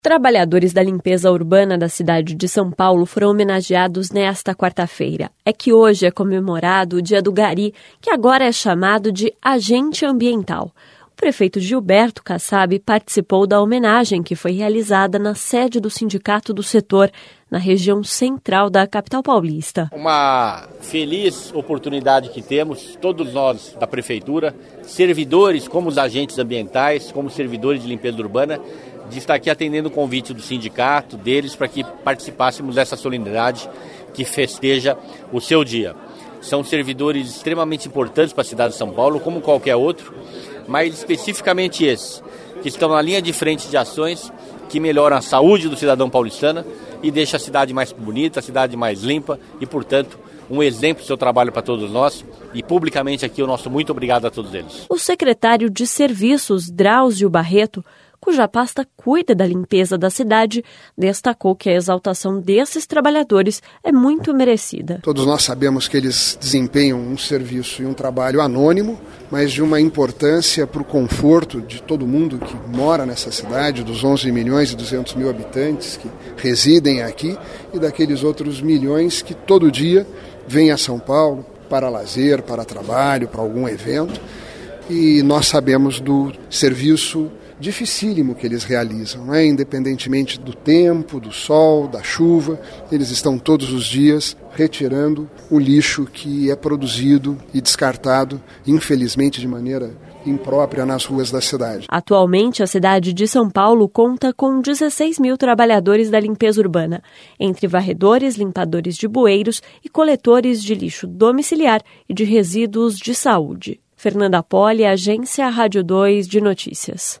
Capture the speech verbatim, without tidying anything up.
Trabalhadores da limpeza urbana da cidade de São Paulo foram homenageados nesta quarta-feira. É que hoje é comemorado o Dia do Gari, que agora é chamado de agente ambiental. O prefeito Gilberto Kassab participou da homenagem que foi realizada na sede do sindicato do setor, na região central da capital paulista. Uma feliz oportunidade que temos, todos nós da prefeitura, servidores como os agentes ambientais, como servidores de limpeza urbana, de estar aqui atendendo o convite do sindicato, deles, para que participássemos dessa solenidade que festeja o seu dia. São servidores extremamente importantes para a cidade de São Paulo, como qualquer outro, mas especificamente esses, que estão na linha de frente de ações que melhoram a saúde do cidadão paulistano e deixam a cidade mais bonita, a cidade mais limpa e, portanto, um exemplo do seu trabalho para todos nós. E publicamente aqui o nosso muito obrigado a todos eles. O secretário de Serviços, Drauzio Barreto, cuja pasta cuida da limpeza da cidade, destacou que a exaltação desses trabalhadores é muito merecida. Todos nós sabemos que eles desempenham um serviço e um trabalho anônimo, mas de uma importância para o conforto de todo mundo que mora nessa cidade, dos onze milhões e duzentos mil habitantes que residem aqui e daqueles outros milhões que todo dia vêm a São Paulo para lazer, para trabalho, para algum evento. E nós sabemos do serviço dificílimo que eles realizam, né? Independentemente do tempo, do sol, da chuva, eles estão todos os dias retirando o lixo que é produzido e descartado, infelizmente de maneira imprópria, nas ruas da cidade. Atualmente, a cidade de São Paulo conta com dezesseis mil trabalhadores da limpeza urbana, entre varredores, limpadores de bueiros e coletores de lixo domiciliar e de resíduos de saúde. Fernanda Poli, Agência Rádio dois de Notícias.